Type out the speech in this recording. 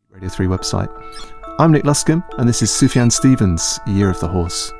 Radio 3 website. I'm Nick Luscombe, and this is Sufjan Stevens' Year of the Horse.